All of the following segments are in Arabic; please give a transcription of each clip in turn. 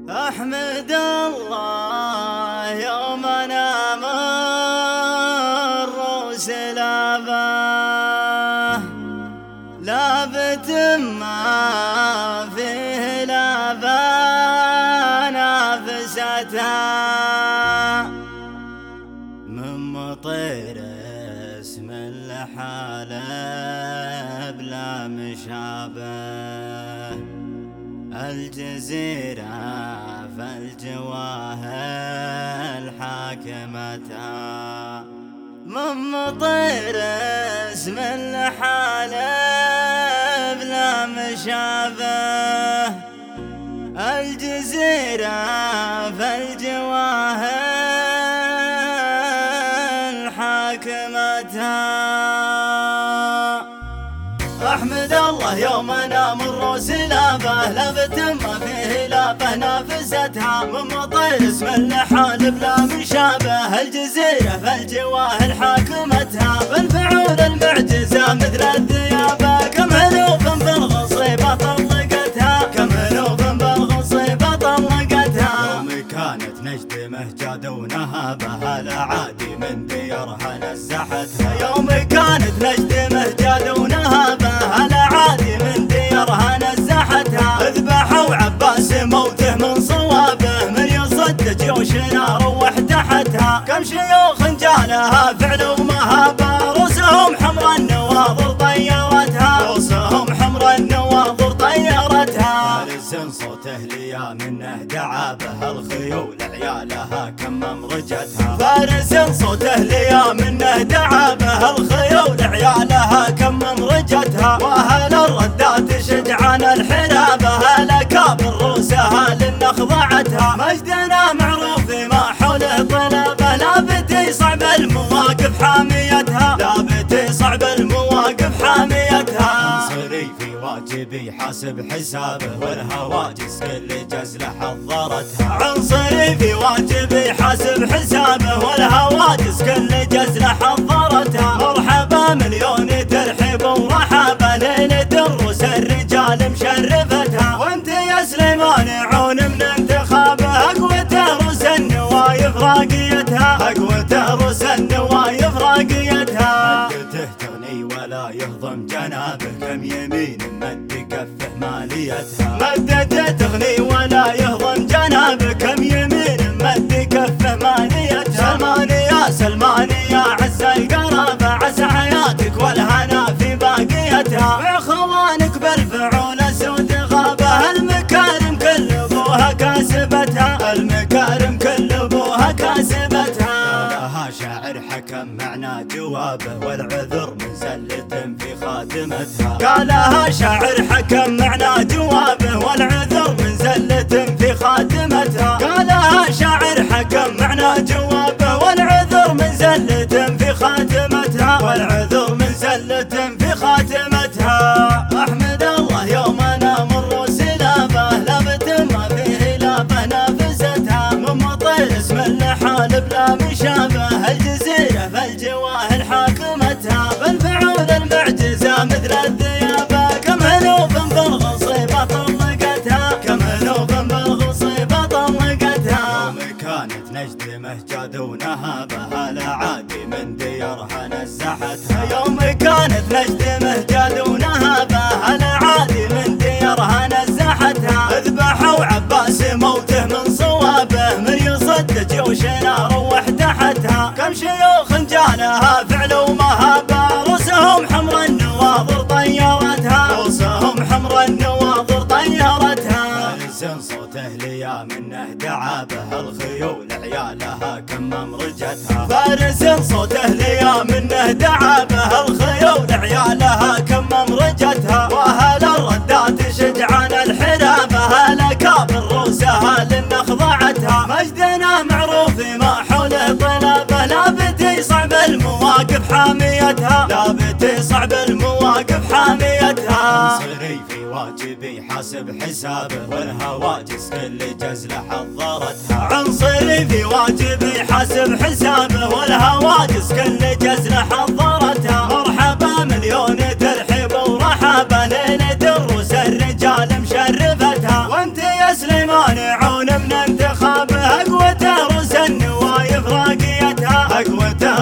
أحمد الله يوم نام الروس لابت ما فيه لابا نافستها من مطير اسم الحالة بلا مشابه الجزيرة فالجواهر حاكمتها من مطير اسم الحالة بلا مشابه الجزيرة فالجواهر حاكمتها أحمد الله يوم نام الروس لابت ما فيه لابه نافستها من مطير اسم النحال بلا مشابه الجزيرة فالجواهر حاكمتها بالفعول المعجزة مثل الذيابة كم ألوف بالغصيبة طلقتها كم ألوف بالغصيبة طلقتها يوم كانت نجد مهجاد ونهابها لا عادي من ديارها نزحتها يوم كانت نجد مهجاد ونهابها لا عادي من ديارها نزحتها اذبحوا عباس موته من صوابه من يصد جيوشنا روح تحتها كم شيوخ جالها فعل ومهابه رؤوسهم حمر النواظر طيرتها رؤوسهم حمر النواظر طيرتها فارس صوته ليا منه دعا به الخيول عيالها كم ممرجتها فارس صوته ليا منه دعا به الخيول عيالها كم ممرجتها واهل الردات شجعان الحرابه الاكابر روسها للنخضعتها مجدنا معروف ما حوله طلبه لابتي صعب المواقف حاميتها لابتي صعب المواقف حاميتها انصري في واجبي حاسب حسابه والهواجس كل جزله حضرتها عنصري في واجبي حاسب حسابه والهواجس كل جزله حضرتها مرحبا مليون ترحيب ورحابه ليلة الروس الرجال مشرفتها وانت يا سليمان عون من انتخابه اقوى روس النوايف راقيتها اقوى روس النوايف راقيتها مدته تغني ولا يهضم جنابه كم يمين مد كفه ماليتها مدته تغني ولا يهضم جنابه كم يمين مد كفه ماليتها سلمان يا عز القرابه عسى حياتك والهنا في باقيتها واخوانك بالفعول سود غابه المكارم كل ابوها كاسبتها المكارم كل ابوها كاسبتها لها شاعر حكم معنى جوابه والعذر من زلة في خاتمتها قالها شاعر حكم معنى جوابه والعذر من زلة في خاتمتها قالها شاعر حكم معنى جوابه والعذر من زلة في خاتمتها والعذر من زلة في خاتمتها أحمد الله يوم نام الروس لابت ما فيه لابه نافستها من مطير اسم النحال بلا مشابه الجزيرة فالجواهر حاكمتها بالفعول المعجزة مثل الذيابة كم ألوف بالغصيبة طلقتها كم ألوف بالغصيبة طلقتها يوم كانت نجد مهجاد ونهابها لا عادي من ديارها نزحتها يوم كانت نجد مهجاد ونهابها لا عادي من ديارها نزحتها اذبحوا عباس موته من صوابه من يصد جيوشنا روح تحتها كم شيوخ جالها فعل ومهابه رؤوسهم حمر النواظر طيرتها رؤوسهم حمر النواظر طيرتها فارس صوته ليا منه دعا به الخيول عيالها كم ممرجتها فارس صوته ليا منه دعا به الخيول عيالها كم ممرجتها واهل الردات شجعان الحرابه الاكابر روسها للنخضعتها مجدنا معروف ما حوله طلبه لابتي صعب المواقف حاميتها لابتي صعب المواقف حاميتها انصري في واجبي حاسب حسابه والهواجس كل جزله حضرتها عنصري في واجبي حاسب حسابه والهواجس كل جزله حضرتها مرحبا مليون ترحيب ورحابه ليلة الروس الرجال مشرفتها وانت يا سليمان عون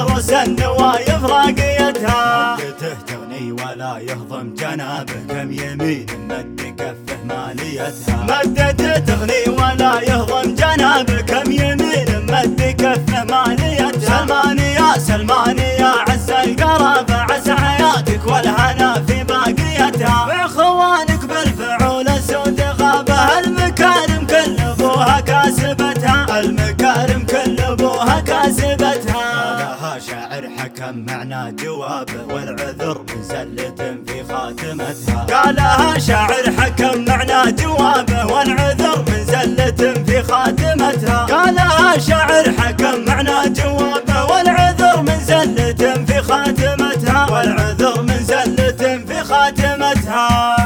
تحرس النوايف راقيتها. مدته تغني ولا يهضم جنابه كم يمين مد كفه ماليتها. مدته تغني ولا يهضم جنابه كم يمين مد كفه ماليتها. سلماني يا سلماني يا عز القرابة عسى حياتك والهنا في باقيتها. باخوانك بالفعول السود غابة المكارم كل ابوها كاسبتها. المكارم كل ابوها كاسبتها. لها شاعر حكم معنى جوابه والعذر من زلة في خاتمتها. قالها شاعر حكم معنى جوابه والعذر من زلة في خاتمتها. قالها شاعر حكم معنى جوابه والعذر من زلة في خاتمتها. والعذر من زلة في خاتمتها.